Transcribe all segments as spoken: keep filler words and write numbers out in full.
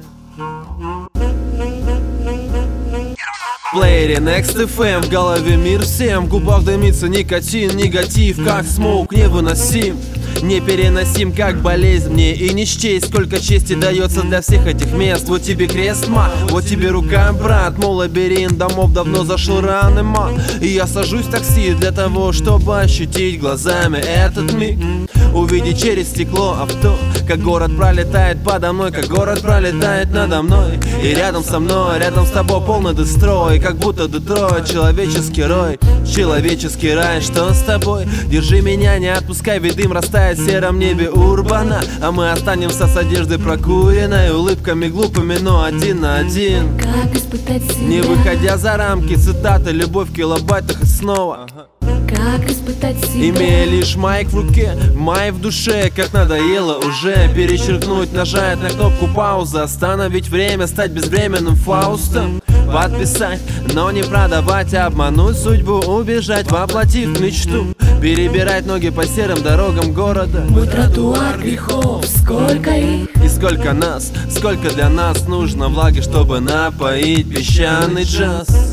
В плеере Next эф эм, в голове мир всем, в губах дымится никотин, негатив, как смоук, невыносим. Непереносим, как болезнь, мне и не счесть, сколько чести дается для всех этих мест. Вот тебе крест, ма, вот тебе рука, брат. Мол, лабиринт домов давно зашел раны, ма. И я сажусь в такси для того, чтобы ощутить глазами этот миг. Увидеть через стекло авто, как город пролетает подо мной, как город пролетает надо мной. И рядом со мной, рядом с тобой полный дестрой, как будто Детройт, человеческий рой, человеческий рай. Что с тобой? Держи меня, не отпускай, ведь дым растает в сером небе урбана. А мы останемся с одеждой прокуренной, улыбками глупыми, но один на один. Как испытать себя? Не выходя за рамки цитаты, любовь в килобайтах и снова. Как испытать себя? Имея лишь майк в руке, май в душе, как надоело уже перечеркнуть, нажать на кнопку паузы, остановить время, стать безвременным Фаустом. Подписать, но не продавать, обмануть судьбу, убежать, воплотив мечту. Перебирать ноги по серым дорогам города. Мой тротуар грехов, сколько их? И сколько нас, сколько для нас нужно влаги, чтобы напоить песчаный джаз.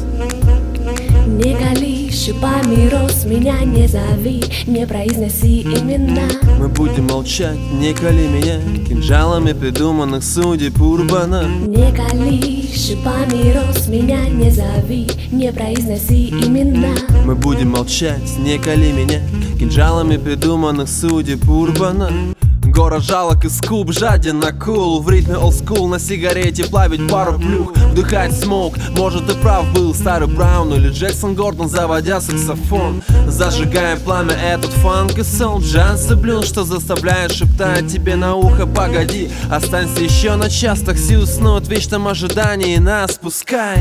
Не кали шипами роз, меня не зови, не произноси имена. Мы будем молчать, не кали меня кинжалами придуманных судеб урбана. Не кали шипами роз, меня не зови, не произноси имена. Мы будем молчать, не кали меня кинжалами придуманных судеб урбана. Город жалок и скуп, жаден на кул, в ритме олдскул, на сигарете плавить пару плюх, вдыхать смог. Может, и прав был старый Браун или Джексон Гордон, заводя саксофон. Зажигаем пламя, этот фанк и сон, джаз и блюз, что заставляет шептать тебе на ухо: погоди, останься еще на час, такси уснут в вечном ожидании нас, пускай.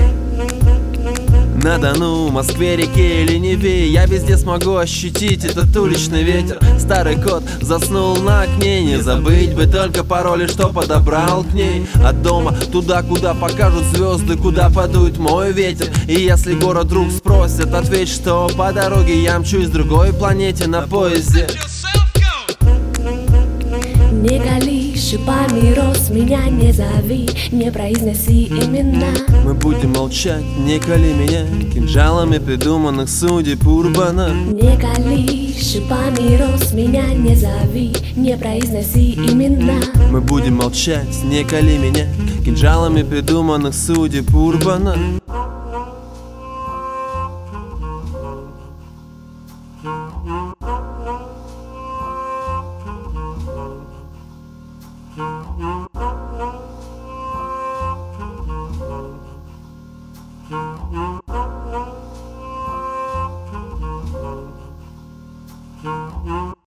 На Дону, Москве, реке или Неве, я везде смогу ощутить этот уличный ветер. Старый кот заснул на окне, не забыть бы только пароли, что подобрал к ней. От дома туда, куда покажут звезды, куда подует мой ветер. И если город вдруг спросит, ответь, что по дороге я мчусь с другой планете на поезде. Не кали шипами роз, меня не зови, не произноси имена. Мы будем молчать, не кали меня кинжалами придуманных судеб урбана. Не кали шипами роз, меня не зови, не произноси имена. Мы будем молчать, не кали меня кинжалами придуманных судеб урбана. Mm-hmm.